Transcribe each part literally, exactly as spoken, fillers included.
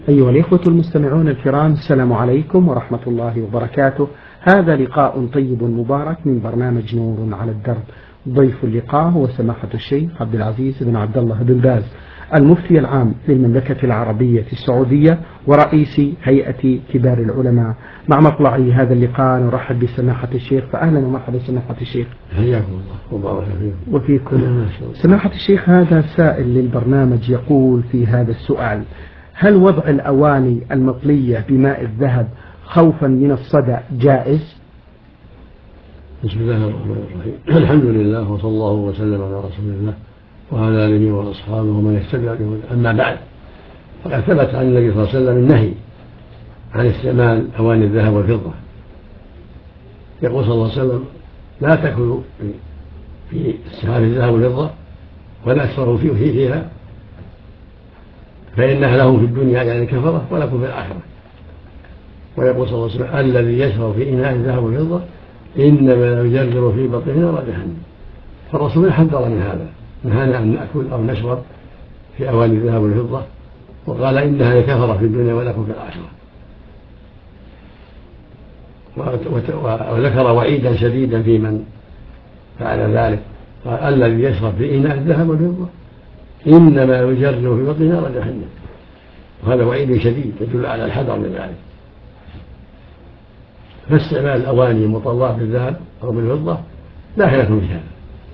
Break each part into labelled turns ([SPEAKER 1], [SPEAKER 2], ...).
[SPEAKER 1] أيها الإخوة المستمعون الكرام، السلام عليكم ورحمة الله وبركاته. هذا لقاء طيب مبارك من برنامج نور على الدرب. ضيف اللقاء هو سماحة الشيخ عبد العزيز بن عبد الله بن باز، المفتي العام للمملكة العربية السعودية ورئيس هيئة كبار العلماء. مع مطلع هذا اللقاء نرحب بسماحة الشيخ، فأهلا ومرحبا سماحة الشيخ.
[SPEAKER 2] حياكم الله وبارك فيكم.
[SPEAKER 1] وفيكم. سماحة الشيخ، هذا سائل للبرنامج يقول في هذا السؤال: هل وضع الأواني المطلية بماء الذهب خوفا من الصدأ جائز؟
[SPEAKER 2] بسم الله الرحمن الرحيم. الحمد لله وصلى الله وسلم على رسول الله وعلى آله وأصحابه ومن اهتدى بهداه. أما بعد، فقد ثبت عن النبي صلى الله عليه وسلم النهي عن استعمال أواني الذهب والفضة. يقول صلى الله عليه وسلم: لا تأكلوا في استعمال الذهب والفضة ولا تشربوا فيه فيها فإنها لهم في الدنيا يعني كفرة ولكم في الآخرة. ويقول صلى الله عليه وسلم: الذي يشرب في إناء الذهب والفضة إنما يجرجر في بطنه نار جهنم. فالرسول حذر من هذا، نهانا أن نأكل أو نشرب في أواني الذهب والفضة، وقال إنها لكفرة في الدنيا ولكم في الآخرة. وذكر وعيدا شديدا في من فعل ذلك، قال: الذي يشرب في إناء الذهب والفضة إنما يجرجر في بطنه نار جهنم. وهذا وعيد شديد يدل على الحذر من ذلك. فاستعمال الأواني المطلاه بالذهب أو بالفضة لا خلاف في هذا،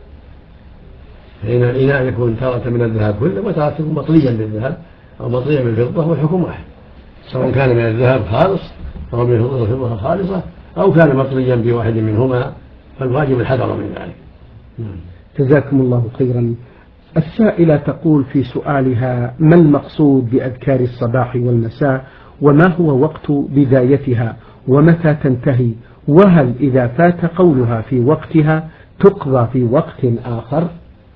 [SPEAKER 2] فإن الإناء يكون تارة من الذهب كله وتارة يكون مطليا بالذهب أو مطليا بالفضة، والحكم واحد، سواء كان من الذهب خالص أو من الفضة خالصة أو كان مطليا بواحد منهما، فالواجب الحذر من ذلك.
[SPEAKER 1] جزاكم الله خيرا. السائلة تقول في سؤالها: ما المقصود بأذكار الصباح والمساء، وما هو وقت بدايتها، ومتى تنتهي، وهل إذا فات قولها في وقتها تقضى في وقت آخر؟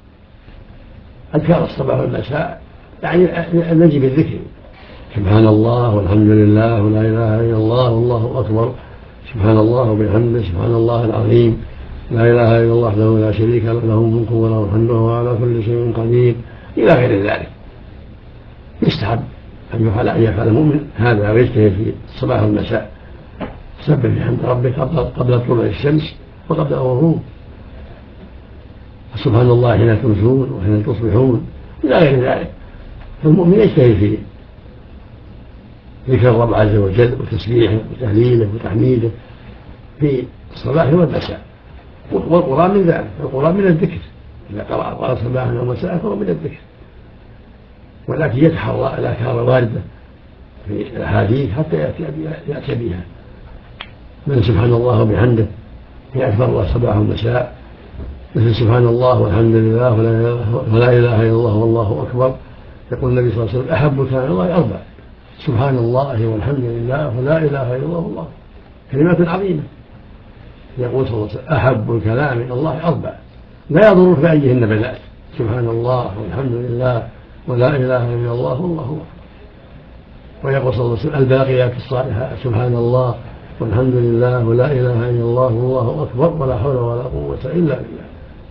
[SPEAKER 2] أذكار الصباح والمساء يعني نجي بالذكر: سبحان الله والحمد لله ولا إله إلا الله والله أكبر، سبحان الله وبحمده سبحان الله العظيم، لا إله إلا الله وحده لا شريك له، له الملك وله الحمد وهو على كل شيء قدير، إلى غير ذلك. يستحب أن يفعل أن يفعل المؤمن هذا ويجتهد في الصباح والمساء، سبح بحمد ربك قبل طلوع الشمس وقبل الغروب، سبحان الله حين تمسون وحين تصبحون، إلى غير ذلك. فالمؤمن يجتهد في ذكر الرب عز وجل وتسبيحه وتهليله وتحميده في الصباح والمساء. والقرآن من ذلك، القرآن من الذكر، إذا قرأ قرأ صباحا ومساء فهو من الذكر، ولكن يتحرى الأذكار الواردة في الأحاديث حتى يأتي بها، من سبحان الله وبحمده في أكبر الصباح والمساء، مثل سبحان الله والحمد لله ولا إله إلا الله والله أكبر. يقول النبي صلى الله عليه وسلم: أحب كلام الله أربع: سبحان الله والحمد لله ولا إله إلا الله والله، كلمات عظيمة. يقول صلى الله عليه وسلم: أحب الكلام إلى الله أربع لا يضر في أيهن بدأت: سبحان الله والحمد لله ولا إله إلا الله والله أكبر. ويقول صلى الله عليه وسلم: الباقيات الصالحات: سبحان الله والحمد لله ولا إله إلا الله والله أكبر ولا حول ولا قوة إلا بالله.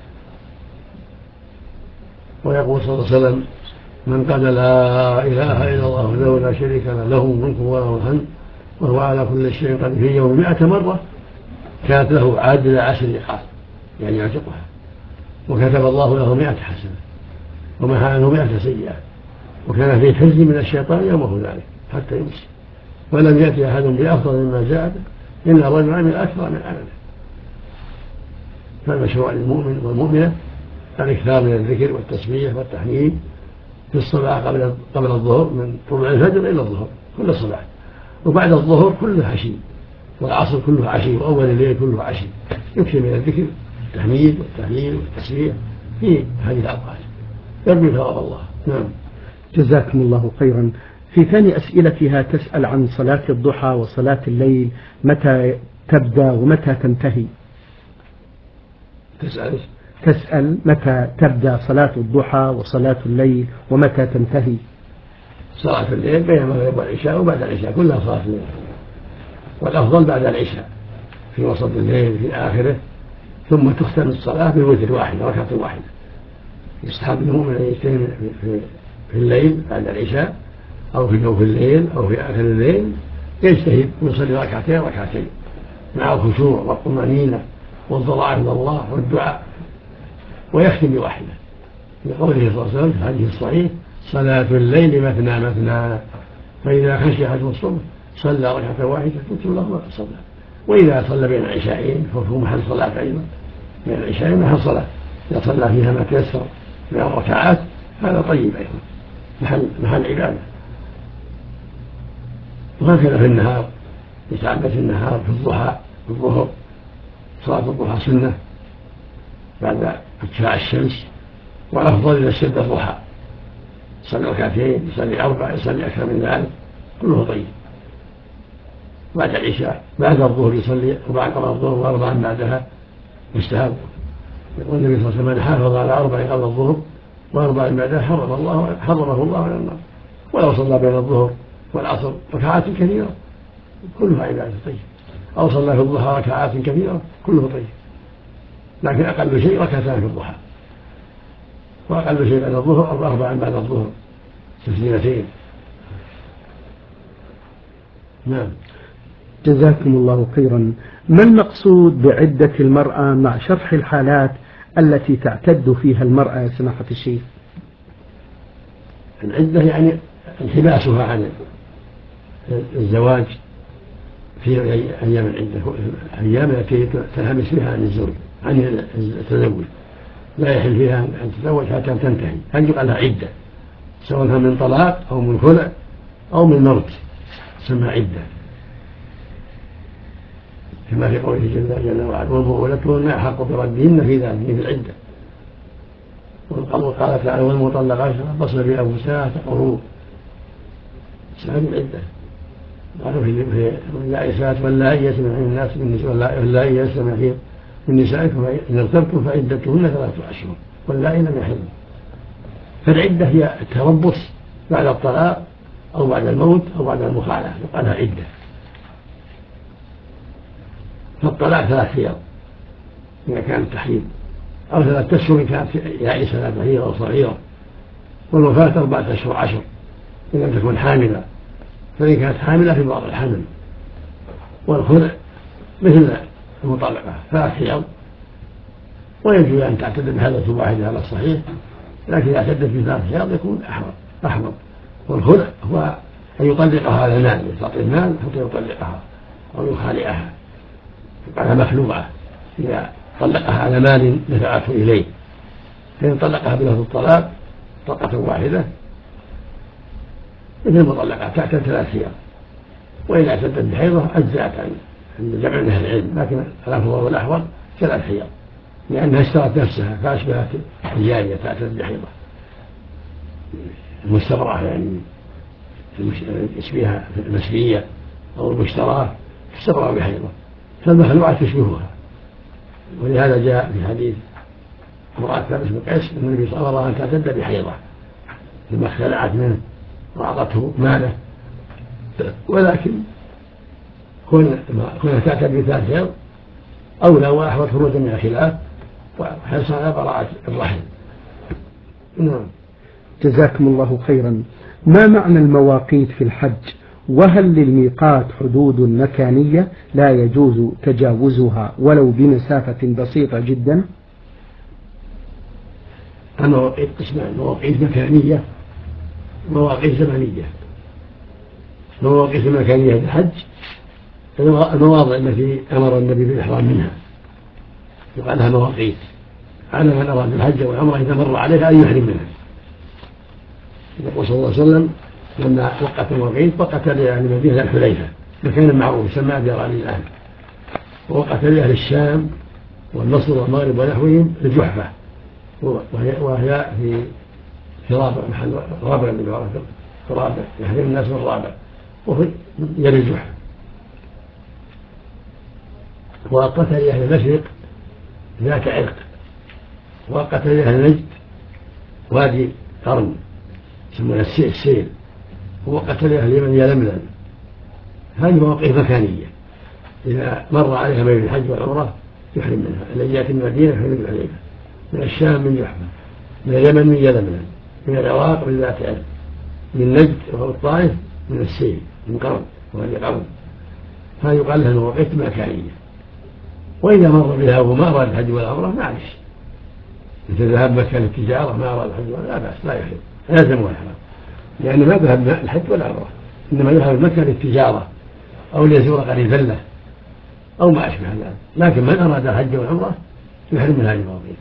[SPEAKER 2] ويقول صلى الله عليه وسلم: من قال لا إله إلا الله وحده لا شريك له، له الملك وله الحمد وهو على كل شيء قدير، في يوم مئة مرة كانت له عدل عشر رقاب، يعني يعتقها، وكتب الله له مئة حسنة ومحى عنه مئة سيئة، وكان في حزن من الشيطان يومه ذلك حتى يمسي، ولم يأتي أحد بأفضل مما جاء به إلا رجل عمل أكثر من عمله. فالمشروع للمؤمن والمؤمنة الاكثار من الذكر والتسبيح والتحميد في الصباح قبل قبل الظهر، من طلوع الفجر إلى الظهر كل صباح، وبعد الظهر كله عشي، والعصر كله عشي، وأول الليل كله عشي. يكفي من الذكر والتحميد والتهليل والتسبيح في هذه الأوقات، يرجو ثواب الله. نعم.
[SPEAKER 1] جزاكم الله خيرا. في ثاني أسئلتها تسأل عن صلاة الضحى وصلاة الليل، متى تبدأ ومتى تنتهي؟
[SPEAKER 2] تسأل
[SPEAKER 1] تسأل متى تبدأ صلاة الضحى وصلاة الليل ومتى تنتهي؟
[SPEAKER 2] صلاة الليل بين المغرب والعشاء وبعد العشاء كلها صلاة الليل، والأفضل بعد العشاء في وسط الليل في آخره، ثم تختم الصلاة بوتر واحدة ركعة واحدة. يستحب المؤمن أن يجتهد في الليل بعد العشاء أو في جوف الليل أو في آخر الليل يجتهد ويصلي ركعتين ركعتين مع الخشوع والطمأنينة والضراعة إلى الله والدعاء، ويختم بواحدة لقوله صلى الله عليه وسلم في الحديث الصحيح: صلاة الليل مثنى مثنى، فإذا خشي أحدكم الصبح صلى ركعة واحدة تتم له ما قد صلى. وإذا صلى بين العشاءين فهو محل صلاة أيضا، بين العشاءين محل صلاة، إذا صلى فيها ما تيسر من الركعات هذا طيب أيضا محل, محل عبادة. وهكذا في النهار يتعبد في النهار في الضحى في الظهر، صلاة الضحى سنة بعد ارتفاع الشمس، والأفضل إذا اشتد الضحى يصلي ركعتين يصلي أربع يصلي أكثر من ذلك كله طيب. بعد العشاء بعد الظهر يصلي أربعا قبل الظهر وأربعا بعدها مستحب. يقول النبي صلى الله عليه وسلم: من حافظ على أربع قبل الظهر وأربع بعدها حرم الله حرمه الله على النار. ولو صلى بين الظهر والعصر ركعات كثيرة كلها عبادة طيب، أو صلى في الضحى ركعات كثيرة كله طيب، لكن أقل شيء ركعتان في الضحى، وأقل شيء بعد الظهر أربعا بعد الظهر تسليمتين. نعم.
[SPEAKER 1] جزاكم الله خيرا. ما المقصود بعدة المرأة مع شرح الحالات التي تعتد فيها المرأة يا سماحة الشيخ؟
[SPEAKER 2] العدة يعني انحباسها عن الزواج في أيام العدة، أيام التي تنحبس فيها عن الزوج عن التزوج، لا يحل فيها أن تتزوج حتى تنتهي، هل يقال لها عدة سواء من طلاق أو من خلع أو من موت تسمى عدة، كما في قوله جل, جل وعلا: وبعولتهن أحق بردهن في ذلك في العدة. وقال تعالى: والمطلقات يتربصن بأنفسهن قروء سبب العدة. قالوا في اليائسات واللائي يئسن من الناس واللائي يئسن من نسائكم إن ارتبتم فعدتهن ثلاثة أشهر واللائي لم يحضن. فالعدة هي التربص بعد الطلاق أو بعد الموت أو بعد المخالعة يقال لها عدة. فالطلاق ثلاث أيام إذا كان تحريم، أو ثلاثة أشهر إن كانت يائسة لا بهيرة أو صغيرة، والوفاة أربعة أشهر عشر إن لم تكن حاملة، فإن كانت حاملة في بعض الحمل. والخلع مثل المطلقة ثلاث أيام، ويجوز أن تعتد بحالة واحدة على الصحيح، لكن إذا اعتدت بثلاث أيام يكون أحمر. والخلع هو أن يطلقها على المال، يعطي المال حتى يطلقها أو يخالعها يقالها مخلوعة إذا طلقها على مال دفعته إليه. فإن طلقها بلفظ الطلاق طلقة واحدة مثل المطلقة تعتد ثلاث أيام، وإذا اعتدت بحيضة أجزأت عند جمع من أهل العلم، لكن الأفضل والأحوط ثلاث أيام لأنها اشترت نفسها فأشبهت الجارية تعتد بحيضة المستبرأة، يعني تشبيها في المسبية أو المشتراه تستبرأ بحيضة، فالمخلوعة تشبهها. ولهذا جاء في حديث امرأة ثابت بن قيس أن النبي صلى الله عليه وسلم تعتد بحيضة لما اختلعت منه وأعطته ماله، ولكن كونها تعتد بثلاث أيام أولى وأحوط خروجا من الخلاف وحرصا على براءة الرحم. نعم.
[SPEAKER 1] جزاكم الله خيرا. ما معنى المواقيت في الحج؟ وهل للميقات حدود مكانية لا يجوز تجاوزها ولو بمسافة بسيطة جدا؟
[SPEAKER 2] المواقيت قسمان: مواقيت مكانية ومواقيت زمنية. المواقيت المكانية في الحج المواضع التي أمر النبي بالإحرام منها يقال لها مواقيت، على من أراد الحج والعمرة إذا مر عليها أن يحرم منها. يقول صلى الله عليه وسلم: لما وقت المواقيت وقت لأهل المدينة الحليفة مكان معروف يسمى أبيار الآن، ووقت لأهل الشام والمصر والمغرب ونحوهم الجحفة، وهي في في رابع محل رابع في رابع يحرم الناس من رابع وفي يد الجحفة. ووقت لأهل المشرق ذات عرق، ووقت لأهل نجد وادي قرن يسمونها السيل، ووقت لأهل اليمن يلملم. هذه مواقيت مكانية إذا مر عليها بين الحج والعمرة يحرم منها. الذي يأتي من المدينة يحرم من الحليفة، من الشام من جحفة، من اليمن من يلملم، من العراق من ذات عرق، من نجد أو الطائف من السيل من قرن وهي قرن، فيقال لها المواقيت مكانية. وإذا مر بها وما أراد الحج والعمرة معلش، مثل ذهب مكة للتجارة ما أراد الحج ولا لا بأس، لا يحرم يلزمه الحرام، لأنه ما ذهب الحج والعمرة، إنما يذهب مكة للتجارة أو ليزور قريبا له أو ما أشبه ذلك. لكن من أراد الحج والعمرة يحرم من هذه المواقيت،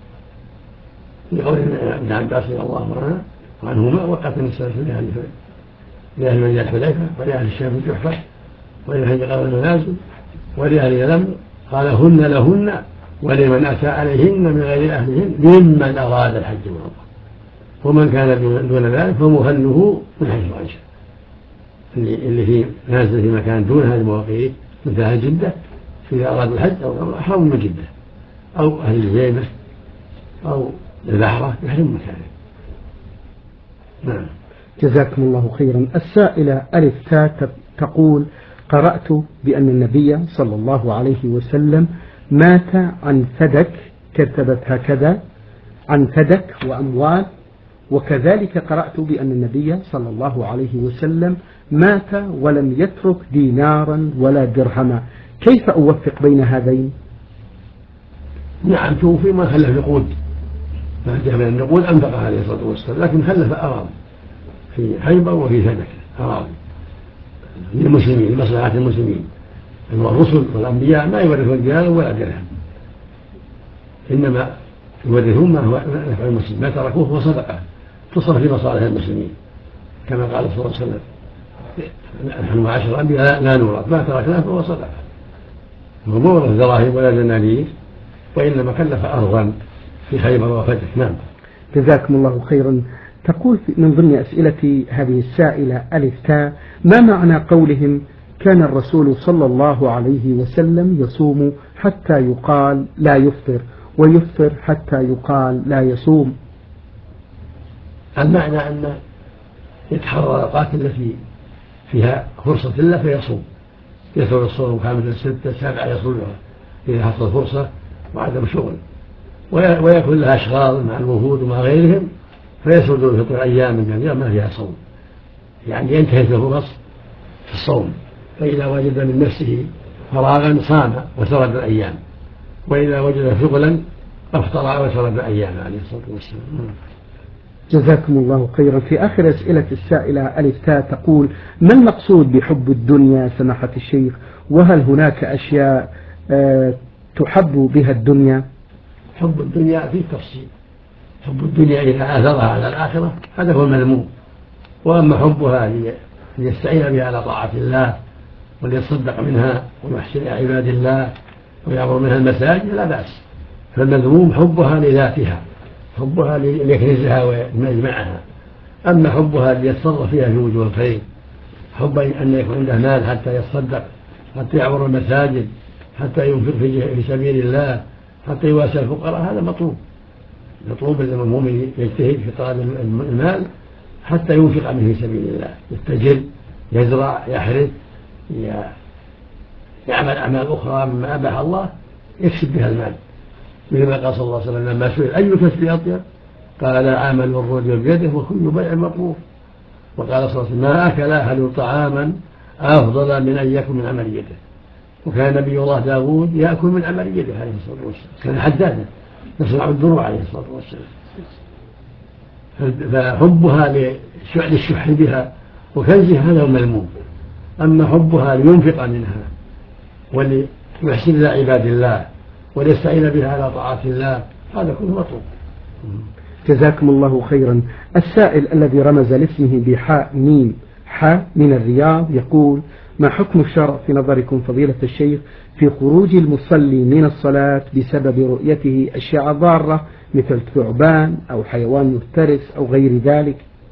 [SPEAKER 2] لقول ابن عباس رضي الله عنهما: وقت النساء لأهل مدينة الحليفة ولأهل الشام في الجحفة ولأهل قرن المنازل ولأهل يلمن، قال: هن لهن ولمن أتى عليهن من غير أهلهن ممن أراد الحج والعمرة، ومن كان دون ذلك فمهله من حيث أنشأ. اللي في نازل في مكان دون هذه المواقيت مثل أهل جدة إذا أراد الحج أو العمرة أحرم من جدة، أو أهل الجيمة أو البحرة يحرم مكانه. نعم.
[SPEAKER 1] جزاكم الله خيرا. السائلة ألف تاء تقول: قرأت بأن النبي صلى الله عليه وسلم مات عن فدك، كتبت هكذا عن فدك وأموال، وكذلك قرأت بأن النبي صلى الله عليه وسلم مات ولم يترك دينارا ولا درهما، كيف أوفق بين هذين؟
[SPEAKER 2] نعم، توفي ما خلف نقود، ما جاء من النقود أنفق عليه الصلاة والسلام، لكن خلف أراضي في خيبر وفي فدك، أراضي للمسلمين لمصلحة المسلمين. الرسل والأنبياء ما يورثون دينارا ولا درهم، إنما يورثون ما هو نفع المسلمين، ما تركوه هو صدقة تصرف في مصالح المسلمين، كما قال صلى الله عليه وسلم: نحن معاشر الأنبياء لا نورث ما تركناه فهو صدقة. هو ما ورث دراهم ولا دنانير، وإنما كلف أرضا في خيبر وفتح. نعم.
[SPEAKER 1] جزاكم الله خيرا. تقول من ضمن أسئلة هذه السائلة ألف تاء: ما معنى قولهم كان الرسول صلى الله عليه وسلم يصوم حتى يقال لا يفطر ويفطر حتى يقال لا يصوم؟
[SPEAKER 2] المعنى أن يتحرى الأوقات التي فيها فرصة له فيصوم، يثور الصوم خامسة ستة سبعة يصومها إذا حصل فرصة وعدم شغل، ويكون لها أشغال مع الوفود ومع غيرهم فيسرد الفطر أيام كثيرة ما فيها صوم، يعني ينتهز الفرص في الصوم، فإذا وجد من نفسه فراغا صام وسرد الأيام، وإذا وجد شغلا أفطر وسرد الأيام عليه الصلاة والسلام.
[SPEAKER 1] جزاكم الله خيرا. في آخر أسئلة السائلة ألف تاء تقول: ما المقصود بحب الدنيا سماحة الشيخ؟ وهل هناك أشياء أه تحب بها الدنيا؟
[SPEAKER 2] حب الدنيا فيه تفصيل، حب الدنيا إذا آثرها على الآخرة هذا هو المذموم، وأما حبها ليستعين بها على طاعة الله وليتصدق منها ويحسن إلى عباد الله ويعمر منها المساجد لا بأس، فالمذموم حبها لذاتها، حبها ليكنزها ويجمعها. أما حبها ليتصرف فيها في وجوه الخير، حب أن يكون عنده مال حتى يتصدق، حتى يعمر المساجد، حتى ينفق في سبيل الله، حتى يواسي الفقراء، هذا مطلوب. مطلوب المؤمن يجتهد في طلب المال حتى ينفق منه في سبيل الله، يتجر، يزرع، يحرث، يعمل أعمال أخرى مما أباح الله يكسب بها المال، مثل ما قال صلى الله عليه وسلم لما سئل: أي كسب أطيب؟ قال: عمل الرجل بيده وكل بيع مطلوب. وقال صلى الله عليه وسلم: ما أكل أحد طعاما أفضل من أن يأكل من عمل يده. وكان نبي الله داود يأكل من عمل يده عليه الصلاة والسلام، كان حدادا يصنع الدروع عليه الصلاة والسلام. فحبها للشح بها وكنزها هذا المذموم. أما حبها لينفق منها وليحسن إلى عباد الله وليستعين بها على طاعة الله هذا كله مطلوب.
[SPEAKER 1] جزاكم الله خيرا. السائل الذي رمز لاسمه بحاء ميم حاء من الرياض يقول: ما حكم الشرع في نظركم فضيلة الشيخ في خروج المصلي من الصلاة بسبب رؤيته أشياء ضارة مثل ثعبان أو حيوان مفترس أو غير ذلك؟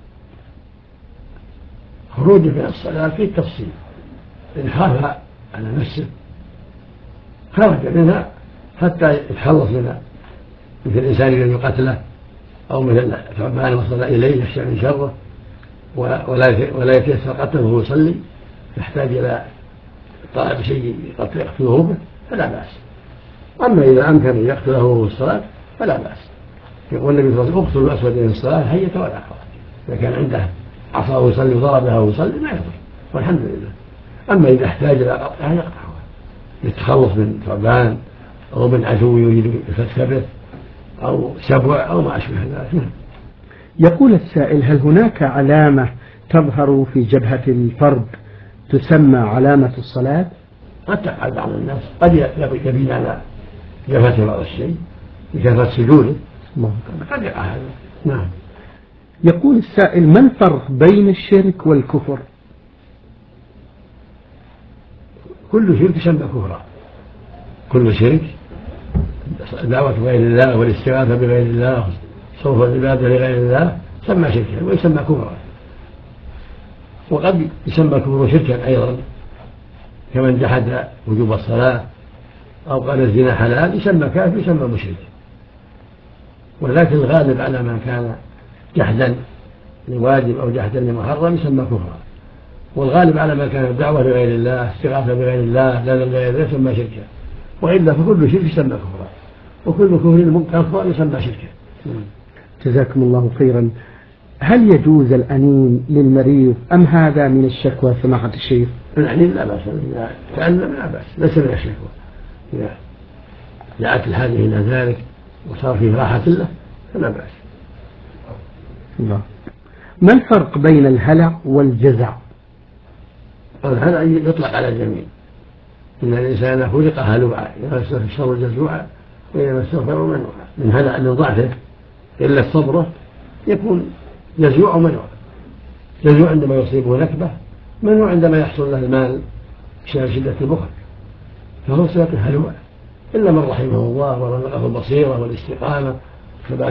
[SPEAKER 2] خروج من الصلاة في تفصيل، إن خاف على نفسه خرج منها حتى يتخلص منها، مثل الإنسان الذي قتله أو مثل ثعبان وصل إليه يخشى من شره ولا يتيسر قتله وهو يصلي يحتاج إلى طلب شيء يقتله به فلا بأس. أما إذا أمكن أن يقتله وهو الصلاة فلا بأس. يقول النبي صلى الله عليه وسلم: اقتلوا الأسود من الصلاة حية ولا حرج، إذا كان عنده عصاه يصلي وضربها ويصلي ما يضر والحمد لله. أما إذا احتاج إلى قطعها يقطعها للتخلص من ثعبان أو من عدو يريد يفسده أو سبع أو ما أشبه ذلك.
[SPEAKER 1] يقول السائل: هل هناك علامة تظهر في جبهة الفرد تسمى علامة الصلاة؟
[SPEAKER 2] قد تفعل بعض الناس، قد يبين على جبهته بعض الشيء بكثرة سجوده، قد يقع هذا. نعم.
[SPEAKER 1] يقول السائل: ما الفرق بين الشرك والكفر؟
[SPEAKER 2] كل شرك يسمى كفرا، كل شرك دعوة غير الله والاستغاثة بغير الله صرف العبادة لغير الله يسمى شركا ويسمى كفرا. وقد يسمى الكفر شركا أيضا، كمن جحد وجوب الصلاة أو قال الزنا حلال يسمى كافر يسمى مشرك. ولكن الغالب على ما كان جحدا لواجب أو جحدا لمحرم يسمى كفرا، والغالب على ما كان الدعوة لغير الله استغاثة بغير الله لا لغير الله يسمى شركا. وإلا فكل شرك يسمى كفرا وكل كفر المنكر يسمى شركا.
[SPEAKER 1] جزاكم الله خيرا. هل يجوز الأنين للمريض أم هذا من الشكوى سماحة الشيخ؟
[SPEAKER 2] الأنين لا بأس، إذا تألم لا بأس، ليس من الشكوى. إذا جاءت الحاجة إلى ذلك وصار فيه راحة له فلا بأس.
[SPEAKER 1] الله. ما الفرق بين الهلع والجزع؟
[SPEAKER 2] الهلع يطلق على الجميع، إن الإنسان خلق هلوعا إذا مسه الشر جزوعا وإذا مسه الخير منوعا. من هلع من ضعفه إلا الصبر يكون جزوع ومنوع. جزوع عندما يصيبه نكبة، منوع عندما يحصل له المال بسبب شدة البخل، فهو صفة الهلوع. إلا من رحمه الله ورزقه البصيرة والاستقامة ثبات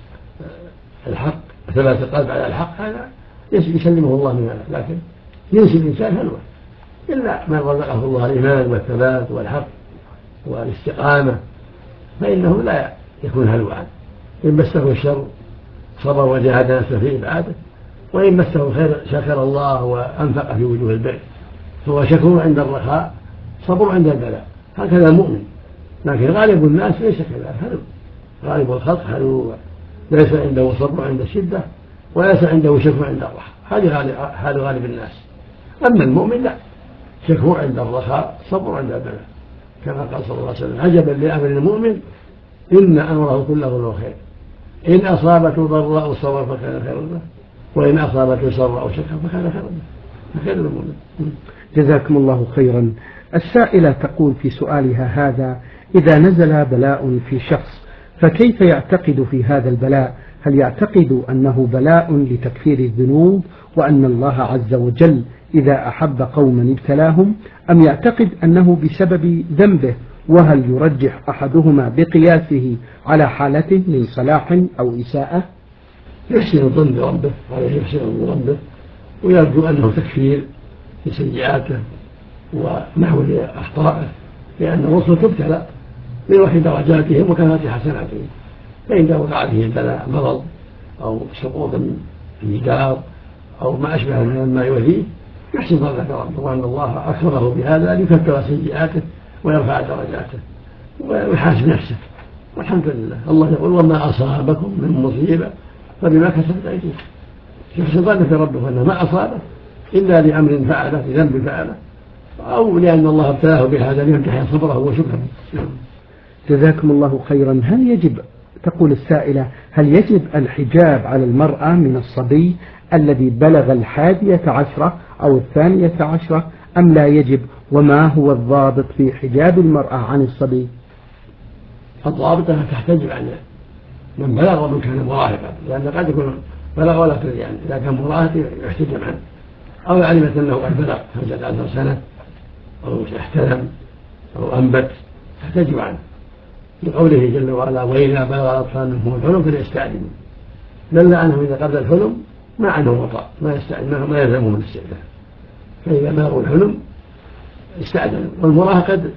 [SPEAKER 2] الحق ثبات القلب على الحق، هذا يسلمه الله من هذا. لكن جنس الإنسان هلوع، إلا من رزقه الله الإيمان والثبات والحق والاستقامة فإنه لا يكون هلوعا. إن مسه الشر صبر وجاهد نفسه في إبعاده، وإن مسه الخير شكر الله وأنفق في وجوه البر، فهو شكور عند الرخاء صبر عند البلاء. هكذا المؤمن. لكن غالب الناس ليس كذلك، هلو. غالب الخلق هلو، ليس عنده صبر عند الشدة وليس عنده شكر عند الرخاء. هذه حال غالب الناس. أما المؤمن لا، شكور عند الرخاء صبر عند البلاء، كما قال صلى الله عليه وسلم: عجبا لأمر المؤمن إن أمره كله له خير، إن أصابته ضراء صبر فكان خيرا له، وإن أصابته سراء شكر فكان خيرا له. فخير المؤمن.
[SPEAKER 1] جزاكم الله خيرا. السائلة تقول في سؤالها هذا: إذا نزل بلاء في شخص فكيف يعتقد في هذا البلاء؟ هل يعتقد أنه بلاء لتكفير الذنوب وأن الله عز وجل إذا أحب قوما ابتلاهم، أم يعتقد أنه بسبب ذنبه؟ وهل يرجح أحدهما بقياسه على حالته من صلاح أو إساءة؟
[SPEAKER 2] يحسن الظن بربه، عليه يحسن الظن بربه ويرجو أنه تكفير لسيئاته ونحو أخطائه، لأن الرسل تبتلى لرفع درجاتهم وكثرة حسناتهم. فإذا وقع به البلاء مرض أو سقوط من الجدار أو ما أشبه من ما يؤذيه يحسن ظنه بربه وأن الله أكرمه بهذا ليكفر سيئاته ويرفع درجاته ويحاسب نفسه. والحمد لله. الله يقول: وما أصابكم من مصيبة فبما كسبت أيديكم. يحسن ظنه بربه أنه ما أصابه إلا لأمر فعله لذنب فعله أو لأن الله ابتلاه بهذا ليمتحن صبره وشكره.
[SPEAKER 1] جزاكم الله خيرا. هل يجب، تقول السائلة، هل يجب الحجاب على المرأة من الصبي الذي بلغ الحادية عشرة أو الثانية عشرة أم لا يجب؟ وما هو الضابط في حجاب المرأة عن الصبي؟
[SPEAKER 2] الضابط أنها تحتجب عن من بلغ ومن كان مراهقا، لأن قد يكون بلغ ولا تدري عنه. إذا كان مراهق يحتجب عنه، أو علمت أنه قد بلغ خمسة عشر سنة أو احتلم أو أنبت تحتجب عنه، لقوله جل وعلا: وإذا بلغ الأطفال منهم الحلم فليستأذنوا. دل عنهم إذا قبل الحلم ما عنه وطأ، ما يستأذن ما يلزمه من الاستئذان. فإذا بلغوا الحلم استأذنوا. والمراهق قد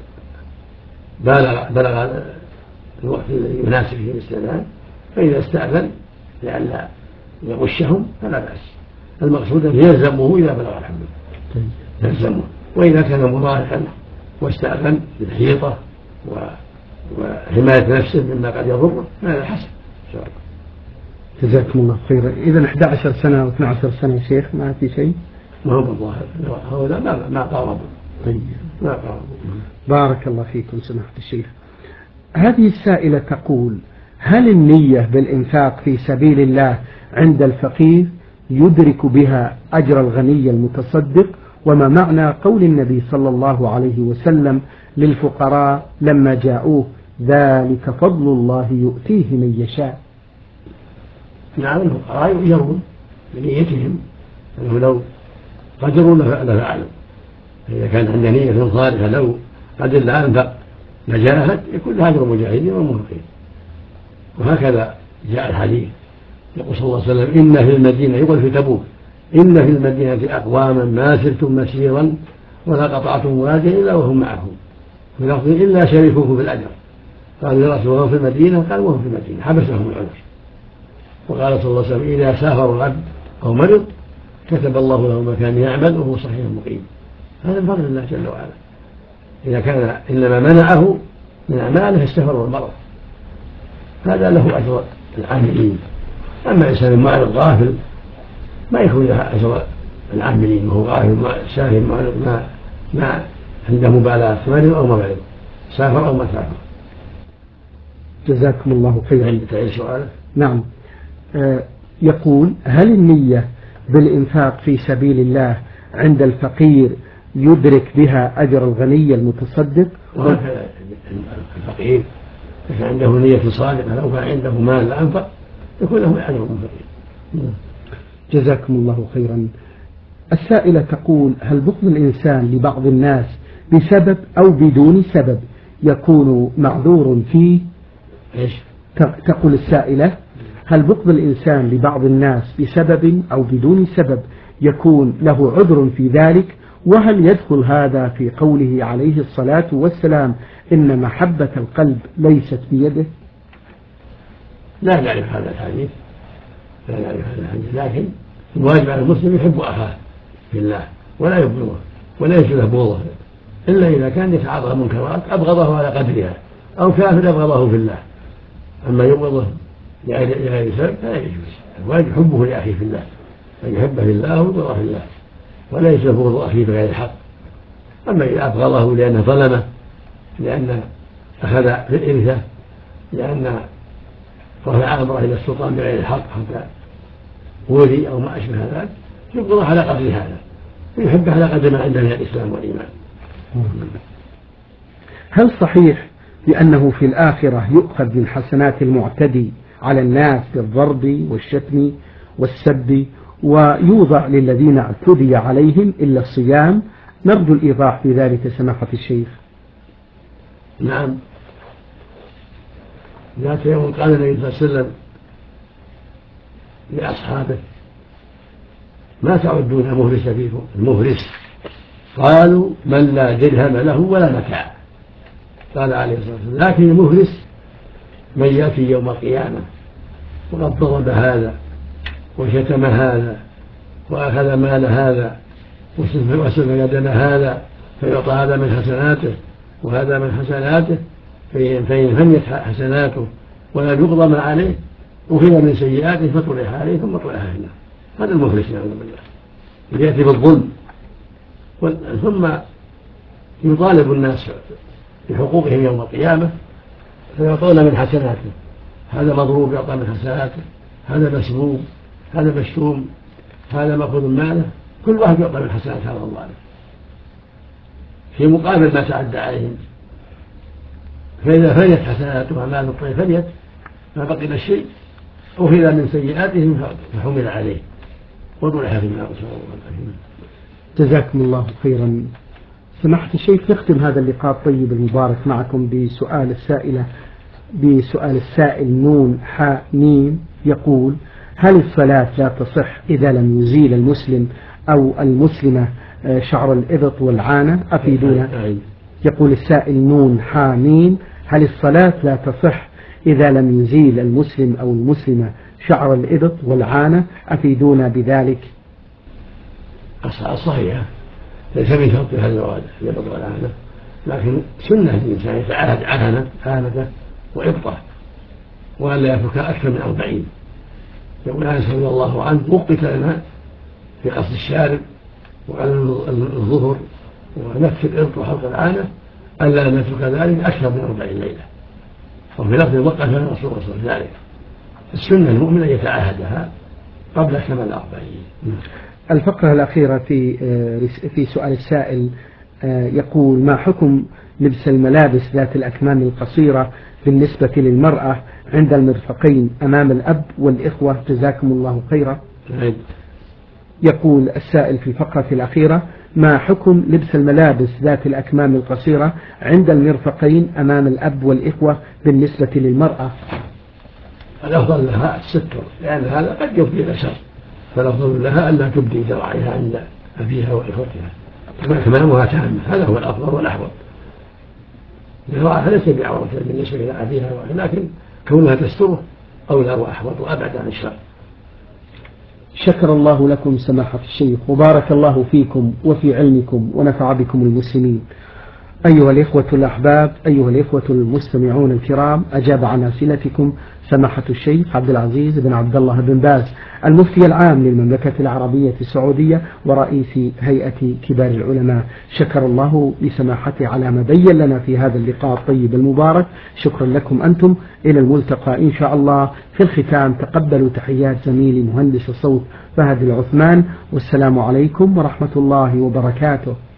[SPEAKER 2] بلغ بلغ الوقت الذي يناسب فيه الاستئذان، فإذا استأذن لئلا يغشهم فلا بأس. المقصود أن يلزمه إذا بلغ الحلم، يلزمه. وإذا كان مراهقا واستأذن بالحيطة وحماية نفسه مما قد يضره فهذا حسن إن شاء الله.
[SPEAKER 1] جزاكم الله خيرا. إذا إحدى عشرة سنة أو اثنتي عشرة سنة يا شيخ ما في شيء؟
[SPEAKER 2] ما هو بالظاهر هؤلاء ما ما قاربوا.
[SPEAKER 1] طيب
[SPEAKER 2] ما قاربوا.
[SPEAKER 1] بارك الله فيكم سماحة الشيخ. هذه السائلة تقول: هل النية بالإنفاق في سبيل الله عند الفقير يدرك بها أجر الغني المتصدق؟ وما معنى قول النبي صلى الله عليه وسلم للفقراء لما جاءوه: ذلك فضل الله يؤتيه من يشاء؟
[SPEAKER 2] نعم الفقراء يؤجرون بنيتهم، أنه لو قدروا لفعلوا، إذا كان عند نية صالحة لو قدر أنفق لجاهد يكون له أجر المجاهدين والمنفقين. وهكذا جاء الحديث يقول صلى الله عليه وسلم: إن في المدينة، يقول في تبوك: إن في المدينة أقواما ما سرتم مسيرا ولا قطعتم واديا إلا وهم معكم، في لفظ إلا شريكوكم في الأجر. قالوا يا رسول الله في المدينة؟ قال وهم في المدينة، حبسهم العذر. وقال صلى الله عليه وسلم: إذا سافر العبد أو مرض كتب الله له ما كان يعمل وهو صحيح مقيم. هذا من فضل الله جل وعلا، إذا كان إنما منعه من أعماله السفر والمرض، هذا له أجر العاملين. أما إنسان معرض غافل ما يكون له أجر العاملين، وهو غافل ساهل معرض ما ما عنده مبالاة، مرض أو ما مرض، سافر أو ما سافر.
[SPEAKER 1] جزاكم الله خيرا.
[SPEAKER 2] تعيد سؤاله.
[SPEAKER 1] نعم. آه يقول: هل النية بالإنفاق في سبيل الله عند الفقير يدرك بها أجر الغني المتصدق؟
[SPEAKER 2] وهكذا الفقير إذا كان عنده نية صادقة لو كان عنده مال لأنفق يكون له أجر المفقير.
[SPEAKER 1] جزاكم الله خيرا. السائلة تقول: هل بغض الإنسان لبعض الناس بسبب أو بدون سبب يكون معذور فيه؟
[SPEAKER 2] إيش؟
[SPEAKER 1] تقول السائلة: هل بغض الإنسان لبعض الناس بسبب أو بدون سبب يكون له عذر في ذلك؟ وهل يدخل هذا في قوله عليه الصلاة والسلام: إن محبة القلب ليست بيده؟
[SPEAKER 2] لا نعرف هذا الحديث، لا نعرف هذا الحديث، لكن الواجب على المسلم يحب أخاه في الله ولا يبغضه ولا يجعله بغضه، إلا إذا كان يتعاطى منكرات أبغضه على قدرها، أو كافر أبغضه في الله. أما يبغضه لغير سبب فلا يجوز. الواجب حبه لأخيه في الله، أن يحبه في الله ويبغضه في الله، ولا يجوز بغض أخيه بغير الحق. أما إذا أبغضه لأنه ظلمه، لأن أخذ إرثه، لأن رفع أمره إلى السلطان بغير الحق حتى ولي أو ما أشبه ذلك، يبغضه على قدر هذا ويحبه على قدر ما عنده من الإسلام والإيمان.
[SPEAKER 1] هل صحيح بأنه في الآخرة يؤخذ من حسنات المعتدي على الناس بالضرب والشتم والسب ويوضع للذين اعتدي عليهم إلا الصيام؟ نرجو الإيضاح في ذلك سماحة الشيخ.
[SPEAKER 2] نعم، ذات يوم قال النبي صلى الله عليه وسلم لأصحابه: ما تعدون المفلس فيكم؟ المفلس قالوا: من لا درهم له ولا متاع. قال عليه الصلاة والسلام: لكن المفلس من يأتي يوم القيامة وقد ضرب هذا وشتم هذا وأخذ مال هذا وسلف يدنا هذا، فيعطى هذا من حسناته وهذا من حسناته، فإن فنيت حسناته ولا يقضى ما عليه أخذ من سيئاته فطرح عليه ثم طرح في النار. هذا المفلس نعوذ بالله، يأتي بالظلم ثم يطالب الناس بحقوقهم يوم القيامة فيعطون من حسناته، هذا مضروب يعطى من حسناته، هذا مسبوب، هذا مشتوم، هذا مأخوذ ماله، كل واحد يعطى من حسنات هذا الظالم في مقابل ما تعدى عليهم. فإذا فنيت حسناته وأعمال الطيب فنيت ما بقي له شيء أخذ من سيئاتهم فحمل عليه وطرح في النار.
[SPEAKER 1] جزاكم الله خيرا. سماحة الشيخ، نختم هذا اللقاء الطيب المبارك معكم بسؤال السائلة بسؤال السائل نون حاء ميم يقول: هل الصلاة لا تصح إذا لم يزيل المسلم أو المسلمة شعر الإبط والعانة؟ أفيدونا. يقول السائل نون حاء ميم: هل الصلاة لا تصح إذا لم يزيل المسلم أو المسلمة شعر الإبط والعانة؟ أفيدونا بذلك.
[SPEAKER 2] الصحيحة ليس من شرط هذا الإبط والعانة، لكن سنة الإنسان يتعاهد عانة عانته وإبطه، وأن لا يترك أكثر من أربعين، يقول أنس رضي الله عنه وقت لنا في قصد الشارب وعلى الظهر ونكس الإرط وحلق العانة ألا نترك ذلك أكثر من أربعين ليلة، وفي لفظ وقف لنا رسول الله صلى الله عليه وسلم. السنة المؤمن أن يتعاهدها قبل كمال الأربعين.
[SPEAKER 1] الفقرة الأخيرة في في سؤال السائل يقول: ما حكم لبس الملابس ذات الأكمام القصيرة بالنسبة للمرأة عند المرفقين أمام الأب والإخوة جزاكم الله خيرا؟ يقول السائل في الفقرة الأخيرة: ما حكم لبس الملابس ذات الأكمام القصيرة عند المرفقين أمام الأب والإخوة بالنسبة للمرأة؟
[SPEAKER 2] الأفضل لها الستر، لأن هذا قد يفضي إلى شر، فالأفضل لها ألا تبدي ذراعها عند أبيها وإخوتها كمامها تامة، هذا هو الأفضل والأحوط. ذراعها ليس بعورة بالنسبة إلى أبيها، لكن كونها تستره أولى وأحوط وأبعد عن الشر.
[SPEAKER 1] شكر الله لكم سماحة الشيخ، وبارك الله فيكم وفي علمكم ونفع بكم المسلمين. أيها الإخوة الأحباب، أيها الإخوة المستمعون الكرام، أجاب عن أسئلتكم سماحة الشيخ عبد العزيز بن عبد الله بن باز المفتي العام للمملكة العربية السعودية ورئيس هيئة كبار العلماء. شكر الله لسماحته على ما بين لنا في هذا اللقاء الطيب المبارك. شكرا لكم أنتم، إلى الملتقى إن شاء الله. في الختام تقبلوا تحيات زميلي مهندس الصوت فهد العثمان، والسلام عليكم ورحمة الله وبركاته.